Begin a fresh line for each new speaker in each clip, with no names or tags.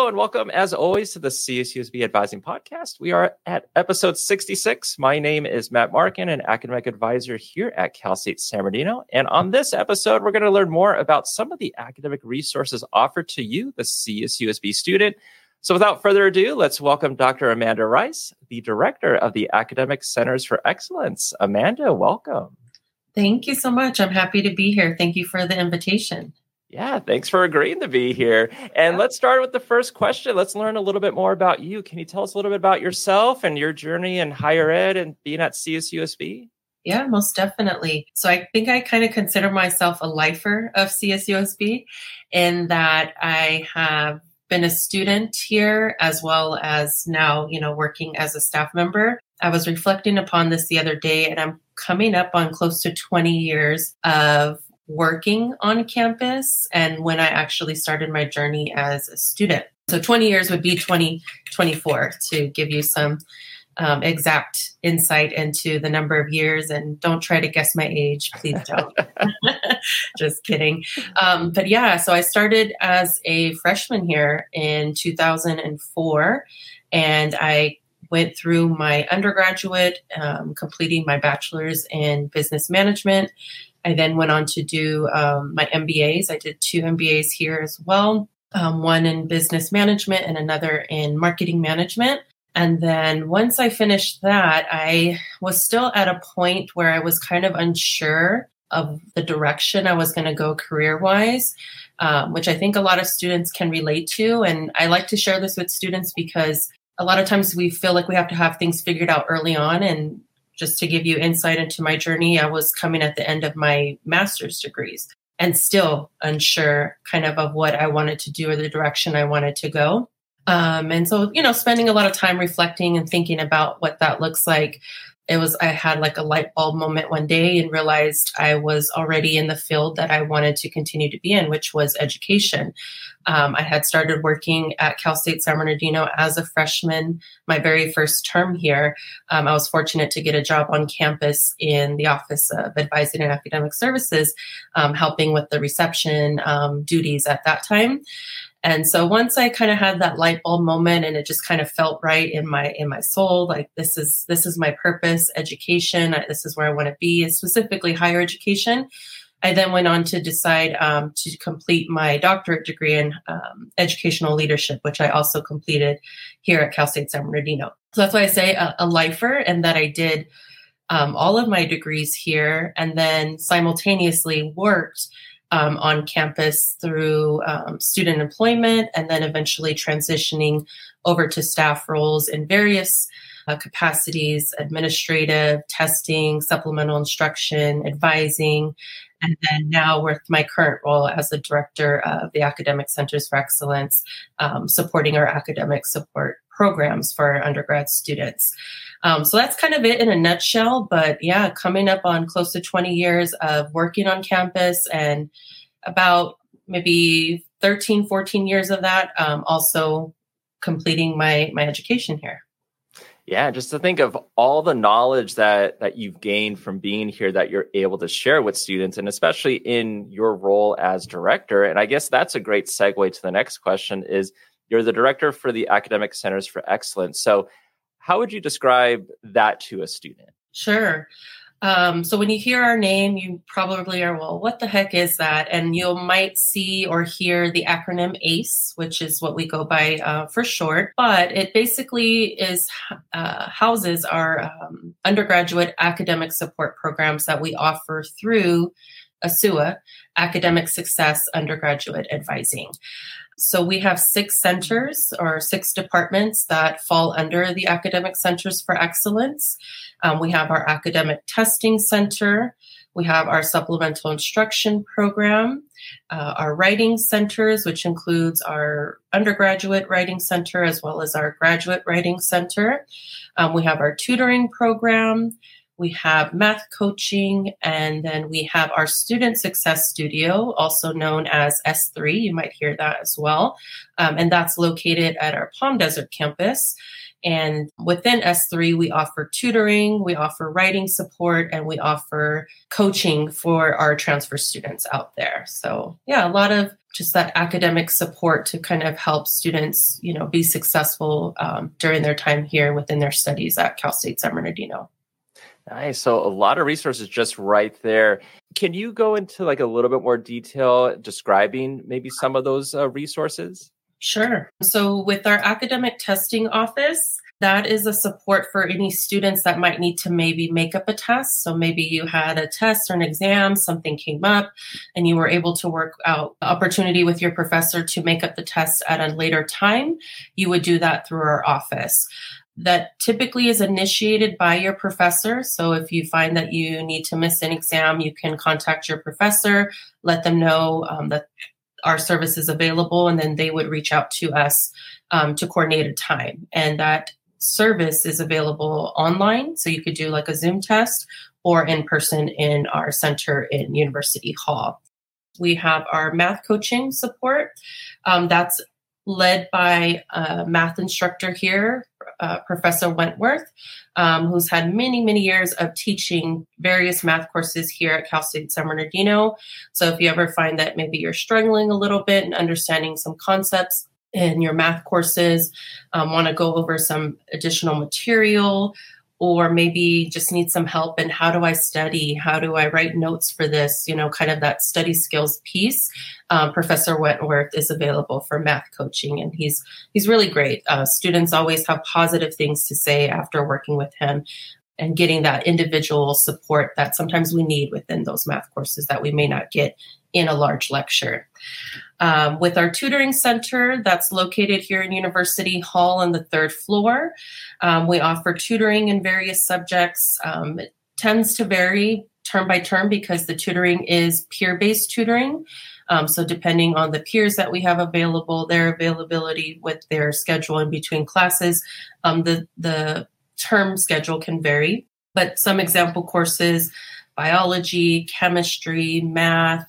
Hello and welcome, as always, to the CSUSB Advising Podcast. We are at episode 66. My name is Matt Markin, an academic advisor here at Cal State San Bernardino. And on this episode, we're going to learn more about some of the academic resources offered to you, the CSUSB student. So without further ado, let's welcome Dr. Amanda Rice, the director of the Academic Centers for Excellence. Amanda, welcome.
Thank you so much. I'm happy to be here. Thank you for the invitation.
Yeah, thanks for agreeing to be here. And let's start with the first question. Let's learn a little bit more about you. Can you tell us a little bit about yourself and your journey in higher ed and being at CSUSB?
Yeah, most definitely. So I think I kind of consider myself a lifer of CSUSB in that I have been a student here as well as now, working as a staff member. I was reflecting upon this the other day, and I'm coming up on close to 20 years of working on campus and when I actually started my journey as a student. So 20 years would be 2024 to give you some exact insight into the number of years. And don't try to guess my age. Please don't. Just kidding. But yeah, so I started as a freshman here in 2004, and I went through my undergraduate, completing my bachelor's in business management. I then went on to do my MBAs. I did 2 MBAs here as well, one in business management and another in marketing management. And then once I finished that, I was still at a point where I was kind of unsure of the direction I was going to go career-wise, which I think a lot of students can relate to. And I like to share this with students because a lot of times we feel like we have to have things figured out early on. And just to give you insight into my journey, I was coming at the end of my master's degrees and still unsure kind of what I wanted to do or the direction I wanted to go. And so, spending a lot of time reflecting and thinking about what that looks like. I had like a light bulb moment one day and realized I was already in the field that I wanted to continue to be in, which was education. I had started working at Cal State San Bernardino as a freshman, my very first term here. I was fortunate to get a job on campus in the Office of Advising and Academic Services, helping with the reception duties at that time. And so once I kind of had that light bulb moment and it just kind of felt right in my soul, like this is my purpose, education, this is where I want to be, and specifically higher education. I then went on to decide to complete my doctorate degree in educational leadership, which I also completed here at Cal State San Bernardino. So that's why I say a lifer, and that I did all of my degrees here and then simultaneously worked on campus through student employment, and then eventually transitioning over to staff roles in various capacities: administrative, testing, supplemental instruction, advising, and then now with my current role as the director of the Academic Centers for Excellence, supporting our academic support programs for our undergrad students. So that's kind of it in a nutshell. But yeah, coming up on close to 20 years of working on campus, and about maybe 13, 14 years of that, also completing my education here.
Yeah, just to think of all the knowledge that you've gained from being here that you're able to share with students, and especially in your role as director. And I guess that's a great segue to the next question is, you're the director for the Academic Centers for Excellence. So how would you describe that to a student?
Sure. So when you hear our name, you probably are, well, what the heck is that? And you might see or hear the acronym ACE, which is what we go by for short. But it basically houses our undergraduate academic support programs that we offer through ASUA, Academic Success Undergraduate Advising. So we have 6 centers or 6 departments that fall under the Academic Centers for Excellence. We have our Academic Testing Center. We have our Supplemental Instruction Program, our Writing Centers, which includes our Undergraduate Writing Center as well as our Graduate Writing Center. We have our Tutoring Program. We have math coaching, and then we have our Student Success Studio, also known as S3. You might hear that as well. And that's located at our Palm Desert campus. And within S3, we offer tutoring, we offer writing support, and we offer coaching for our transfer students out there. So yeah, a lot of just that academic support to kind of help students, be successful during their time here within their studies at Cal State San Bernardino.
Nice. So a lot of resources just right there. Can you go into like a little bit more detail describing maybe some of those resources?
Sure. So with our academic testing office, that is a support for any students that might need to maybe make up a test. So maybe you had a test or an exam, something came up, and you were able to work out the opportunity with your professor to make up the test at a later time. You would do that through our office. That typically is initiated by your professor. So if you find that you need to miss an exam, you can contact your professor, let them know that our service is available, and then they would reach out to us to coordinate a time. And that service is available online. So you could do like a Zoom test or in person in our center in University Hall. We have our math coaching support. That's led by a math instructor here, Professor Wentworth, who's had many, many years of teaching various math courses here at Cal State San Bernardino. So if you ever find that maybe you're struggling a little bit in understanding some concepts in your math courses, want to go over some additional material, or maybe just need some help in how do I study? How do I write notes for this? Kind of that study skills piece. Professor Wentworth is available for math coaching, and he's really great. Students always have positive things to say after working with him and getting that individual support that sometimes we need within those math courses that we may not get in a large lecture. With our tutoring center that's located here in University Hall on the 3rd floor, we offer tutoring in various subjects. It tends to vary term by term because the tutoring is peer-based tutoring. So depending on the peers that we have available, their availability with their schedule in between classes, the term schedule can vary. But some example courses, biology, chemistry, math,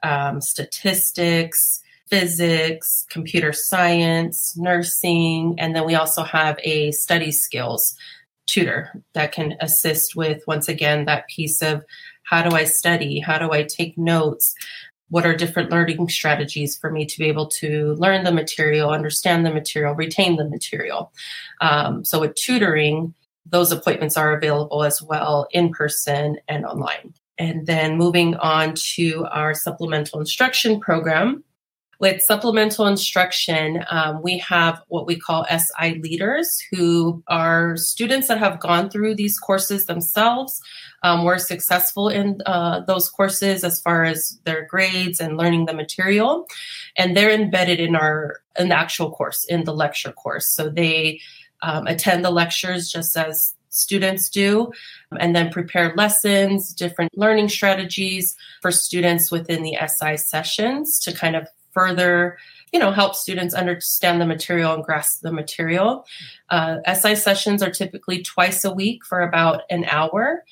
statistics, physics, computer science, nursing, and then we also have a study skills tutor that can assist with, once again, that piece of how do I study? How do I take notes? What are different learning strategies for me to be able to learn the material, understand the material, retain the material? So with tutoring, those appointments are available as well in person and online. And then moving on to our supplemental instruction program. With supplemental instruction, we have what we call SI leaders, who are students that have gone through these courses themselves, were successful in those courses as far as their grades and learning the material. And they're embedded in the actual course, in the lecture course. So they attend the lectures just as students do, and then prepare lessons, different learning strategies for students within the SI sessions to kind of further, help students understand the material and grasp the material. SI sessions are typically twice a week for about an hour.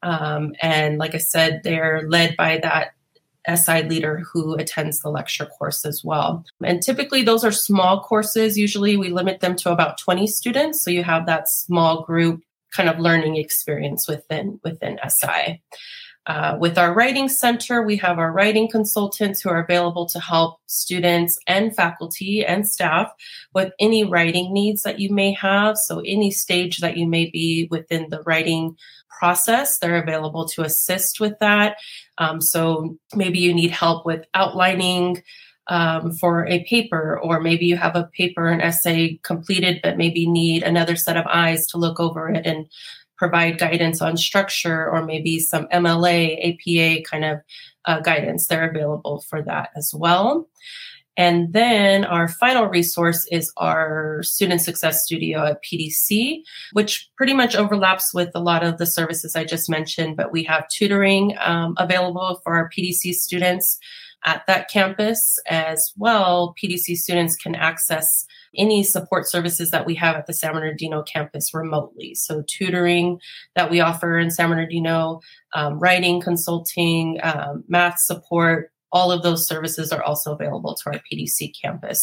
And like I said, they're led by that SI leader who attends the lecture course as well. And typically those are small courses. Usually we limit them to about 20 students. So you have that small group kind of learning experience within SI. With our writing center, we have our writing consultants who are available to help students and faculty and staff with any writing needs that you may have. So any stage that you may be within the writing process, they're available to assist with that. So maybe you need help with outlining for a paper, or maybe you have a paper, an essay completed, but maybe need another set of eyes to look over it and provide guidance on structure, or maybe some MLA, APA kind of guidance. They're available for that as well. And then our final resource is our Student Success Studio at PDC, which pretty much overlaps with a lot of the services I just mentioned, but we have tutoring available for our PDC students at that campus as well. PDC students can access any support services that we have at the San Bernardino campus remotely. So tutoring that we offer in San Bernardino, writing, consulting, math support, all of those services are also available to our PDC campus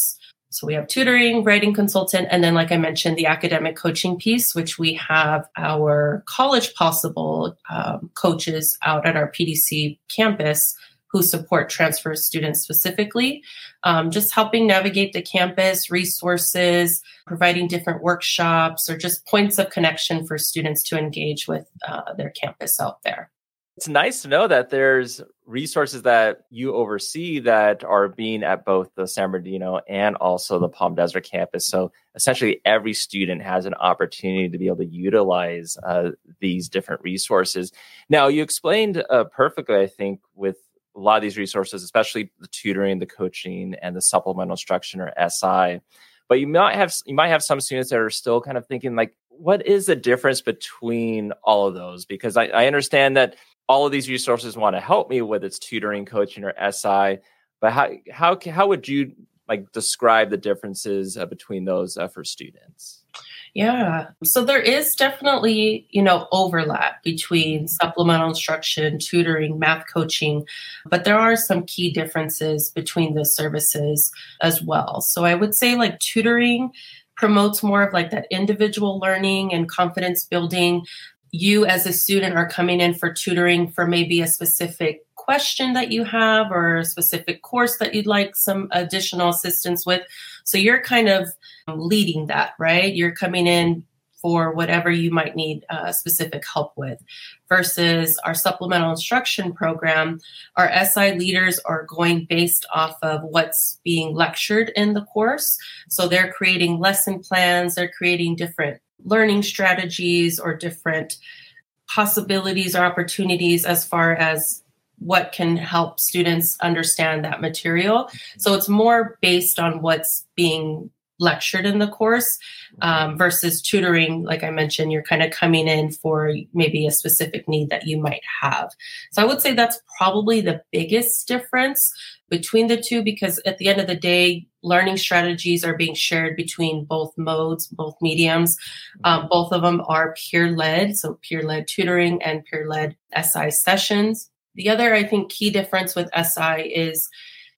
So we have tutoring, writing consultant, and then, like I mentioned, the academic coaching piece, which we have our College Possible coaches out at our PDC campus who support transfer students specifically, just helping navigate the campus, resources, providing different workshops, or just points of connection for students to engage with their campus out there.
It's nice to know that there's resources that you oversee that are being at both the San Bernardino and also the Palm Desert campus. So essentially every student has an opportunity to be able to utilize these different resources. Now, you explained perfectly, I think, with a lot of these resources, especially the tutoring, the coaching, and the supplemental instruction or SI. But you might have some students that are still kind of thinking like, what is the difference between all of those? Because I understand that all of these resources want to help me with its tutoring, coaching, or SI. But how would you like describe the differences between those for students?
Yeah. So there is definitely, overlap between supplemental instruction, tutoring, math coaching, but there are some key differences between the services as well. So I would say like tutoring promotes more of like that individual learning and confidence building. You as a student are coming in for tutoring for maybe a specific question that you have or a specific course that you'd like some additional assistance with. So you're kind of leading that, right? You're coming in for whatever you might need specific help with. Versus our supplemental instruction program, our SI leaders are going based off of what's being lectured in the course. So they're creating lesson plans, they're creating different learning strategies or different possibilities or opportunities as far as what can help students understand that material. So it's more based on what's being lectured in the course versus tutoring. Like I mentioned, you're kind of coming in for maybe a specific need that you might have. So I would say that's probably the biggest difference between the two, because at the end of the day, learning strategies are being shared between both modes, both mediums. Both of them are peer-led, so peer-led tutoring and peer-led SI sessions. The other, I think, key difference with SI is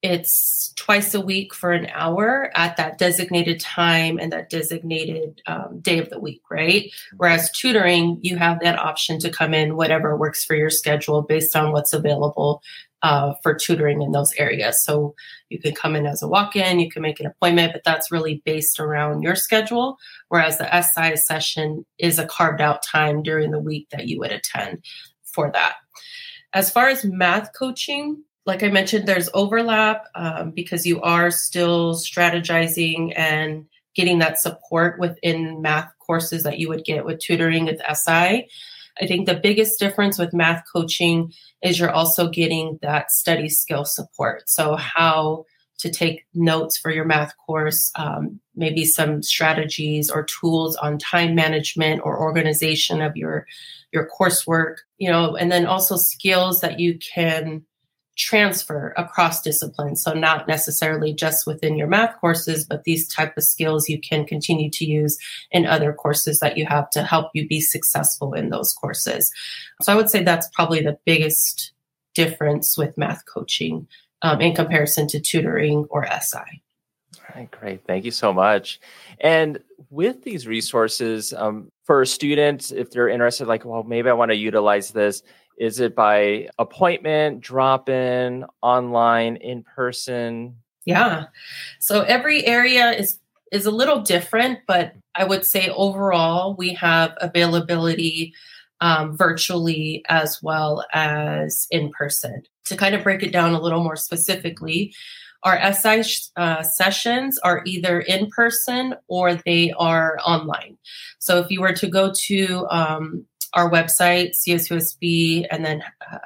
it's twice a week for an hour at that designated time and that designated day of the week, right? Whereas tutoring, you have that option to come in whatever works for your schedule based on what's available for tutoring in those areas. So you can come in as a walk-in, you can make an appointment, but that's really based around your schedule. Whereas the SI session is a carved out time during the week that you would attend for that. As far as math coaching, like I mentioned, there's overlap because you are still strategizing and getting that support within math courses that you would get with tutoring with SI. I think the biggest difference with math coaching is you're also getting that study skill support. So how to take notes for your math course, maybe some strategies or tools on time management or organization of your coursework, and then also skills that you can transfer across disciplines. So not necessarily just within your math courses, but these type of skills you can continue to use in other courses that you have to help you be successful in those courses. So I would say that's probably the biggest difference with math coaching in comparison to tutoring or SI.
All right, great. Thank you so much. And with these resources, for students, if they're interested, like, well, maybe I want to utilize this, is it by appointment, drop-in, online, in person?
Yeah. So every area is a little different, but I would say overall we have availability virtually as well as in person. To kind of break it down a little more specifically, our SI sessions are either in person or they are online. So if you were to go to our website, CSUSB, and then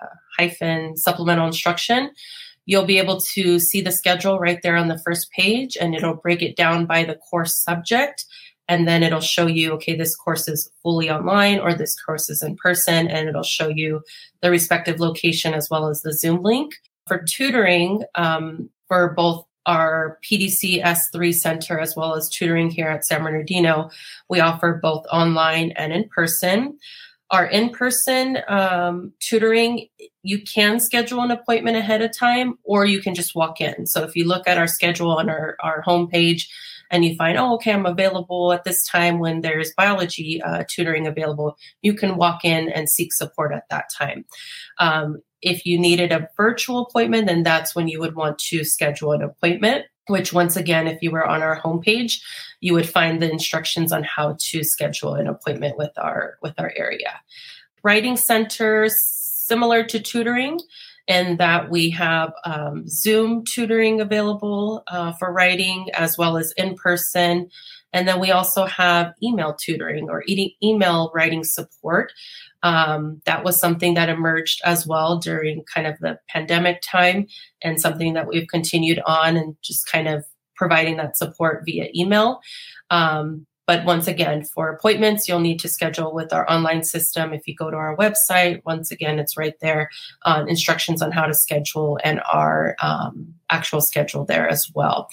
hyphen supplemental instruction, you'll be able to see the schedule right there on the first page, and it'll break it down by the course subject. And then it'll show you, okay, this course is fully online or this course is in person, and it'll show you the respective location as well as the Zoom link. For tutoring, for both our PDC S3 Center as well as tutoring here at San Bernardino, we offer both online and in person. Our in-person tutoring, you can schedule an appointment ahead of time, or you can just walk in. So if you look at our schedule on our homepage and you find, oh, okay, I'm available at this time when there's biology tutoring available, you can walk in and seek support at that time. If you needed a virtual appointment, then that's when you would want to schedule an appointment, which once again, if you were on our homepage, you would find the instructions on how to schedule an appointment with our area. Writing centers, similar to tutoring, in that we have Zoom tutoring available for writing as well as in person. And then we also have email tutoring or email writing support. That was something that emerged as well during kind of the pandemic time, and something that we've continued on and just kind of providing that support via email. But once again, for appointments, you'll need to schedule with our online system. If you go to our website, once again, it's right there, instructions on how to schedule and our actual schedule there as well.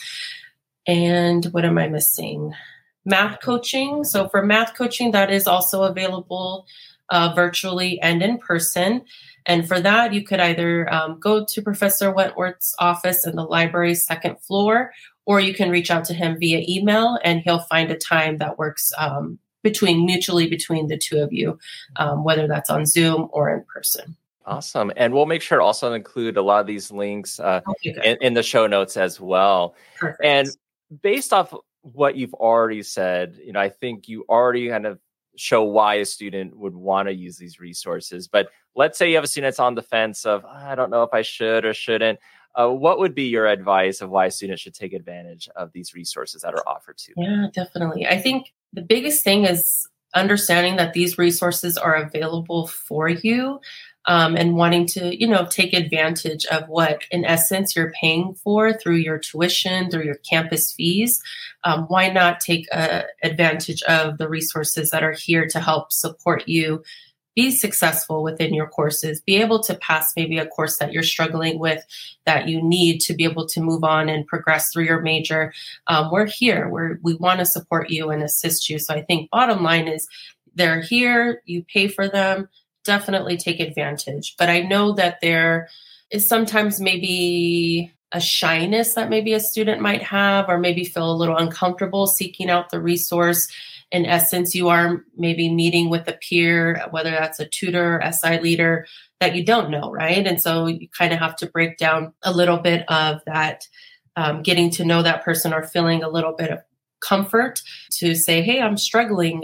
And what am I missing? Math coaching. So for math coaching, that is also available virtually and in person. And for that, you could either go to Professor Wentworth's office in the library's second floor, or you can reach out to him via email and he'll find a time that works mutually between the two of you, whether that's on Zoom or in person.
Awesome. And we'll make sure to also include a lot of these links in the show notes as well.
Perfect.
And based off what you've already said, I think you already kind of show why a student would want to use these resources. But let's say you have a student that's on the fence of, I don't know if I should or shouldn't. What would be your advice of why a student should take advantage of these resources that are offered to them?
Yeah, definitely. I think the biggest thing is understanding that these resources are available for you, and wanting to, take advantage of what, in essence, you're paying for through your tuition, through your campus fees. Why not take advantage of the resources that are here to help support you be successful within your courses, be able to pass maybe a course that you're struggling with that you need to be able to move on and progress through your major. We're here. We want to support you and assist you. So I think bottom line is they're here, you pay for them, definitely take advantage. But I know that there is sometimes maybe a shyness that maybe a student might have, or maybe feel a little uncomfortable seeking out the resource. In essence, you are maybe meeting with a peer, whether that's a tutor, SI leader that you don't know, right? And so you kind of have to break down a little bit of that, getting to know that person or feeling a little bit of comfort to say, hey, I'm struggling,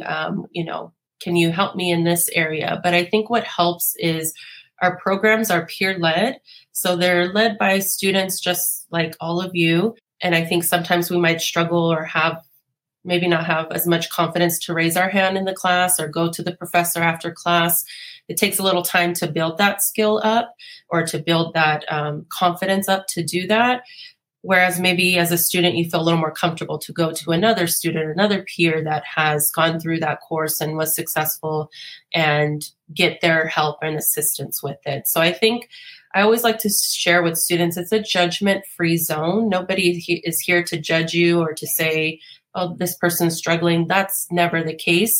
can you help me in this area? But I think what helps is our programs are peer-led. So they're led by students just like all of you. And I think sometimes we might struggle or maybe not have as much confidence to raise our hand in the class or go to the professor after class. It takes a little time to build that skill up or to build that confidence up to do that. Whereas maybe as a student, you feel a little more comfortable to go to another student, another peer that has gone through that course and was successful and get their help and assistance with it. So I think I always like to share with students, it's a judgment-free zone. Nobody is here to judge you or to say, oh, this person's struggling. That's never the case.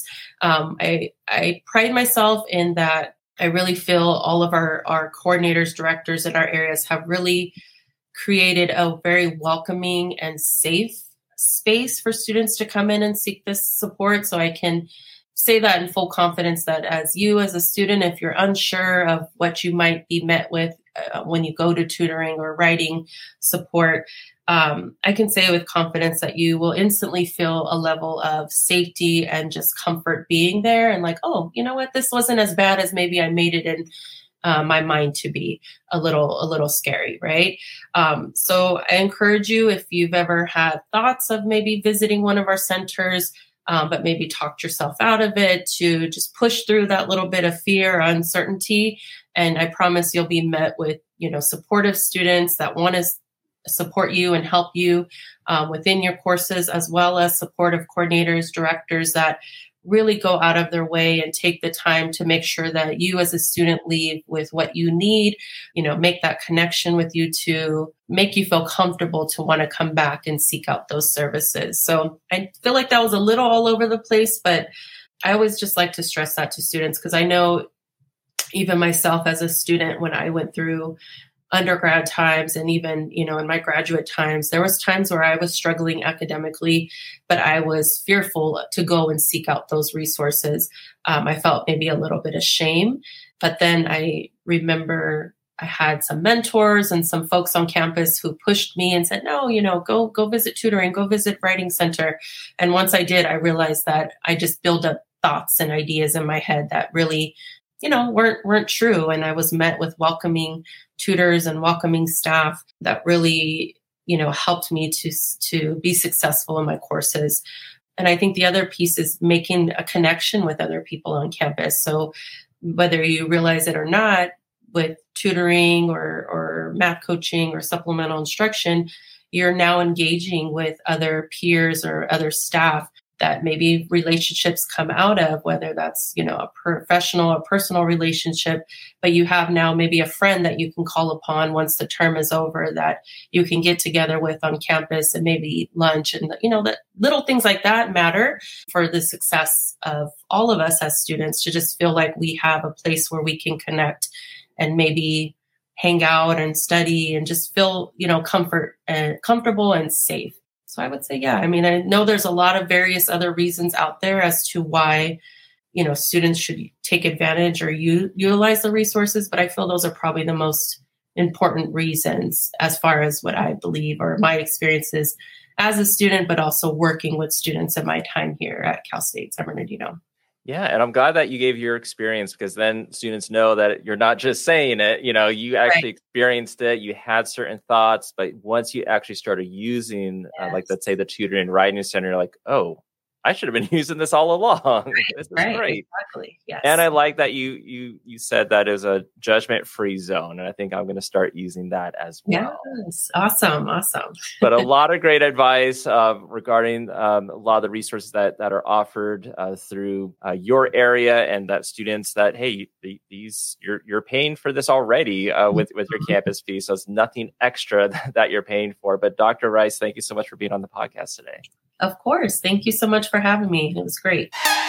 I pride myself in that I really feel all of our coordinators, directors in our areas have really created a very welcoming and safe space for students to come in and seek this support. So I can say that in full confidence that as a student, if you're unsure of what you might be met with when you go to tutoring or writing support, I can say with confidence that you will instantly feel a level of safety and just comfort being there and like, oh, you know what, this wasn't as bad as maybe I made it in my mind to be a little scary, right? So I encourage you, if you've ever had thoughts of maybe visiting one of our centers, but maybe talked yourself out of it, to just push through that little bit of fear or uncertainty. And I promise you'll be met with, supportive students that want to support you and help you within your courses, as well as supportive coordinators, directors that really go out of their way and take the time to make sure that you as a student leave with what you need, make that connection with you to make you feel comfortable to want to come back and seek out those services. So I feel like that was a little all over the place, but I always just like to stress that to students, because I know even myself as a student, when I went through undergrad times and even, in my graduate times, there was times where I was struggling academically, but I was fearful to go and seek out those resources. I felt maybe a little bit of shame, but then I remember I had some mentors and some folks on campus who pushed me and said, no, go visit tutoring, go visit writing center. And once I did, I realized that I just built up thoughts and ideas in my head that really, weren't true. And I was met with welcoming tutors and welcoming staff that really, helped me to be successful in my courses. And I think the other piece is making a connection with other people on campus. So whether you realize it or not, with tutoring or math coaching or supplemental instruction, you're now engaging with other peers or other staff that maybe relationships come out of, whether that's, a professional or personal relationship, but you have now maybe a friend that you can call upon once the term is over, that you can get together with on campus and maybe eat lunch. And, that little things like that matter for the success of all of us as students, to just feel like we have a place where we can connect and maybe hang out and study and just feel, comfortable and safe. So I would say, yeah, I know there's a lot of various other reasons out there as to why, students should take advantage or utilize the resources, but I feel those are probably the most important reasons as far as what I believe or my experiences as a student, but also working with students in my time here at Cal State San Bernardino.
Yeah. And I'm glad that you gave your experience, because then students know that you're not just saying it, you actually experienced it, you had certain thoughts, but once you actually started using, let's say the tutoring and writing center, you're like, oh, I should have been using this all along. This is great.
Exactly. Yes.
And I like that you said that is a judgment-free zone. And I think I'm going to start using that as well.
Yes. Awesome.
But a lot of great advice regarding a lot of the resources that are offered through your area, and that students that, hey, these you're paying for this already with your campus fee. So it's nothing extra that you're paying for. But Dr. Rice, thank you so much for being on the podcast today.
Of course. Thank you so much for having me. It was great.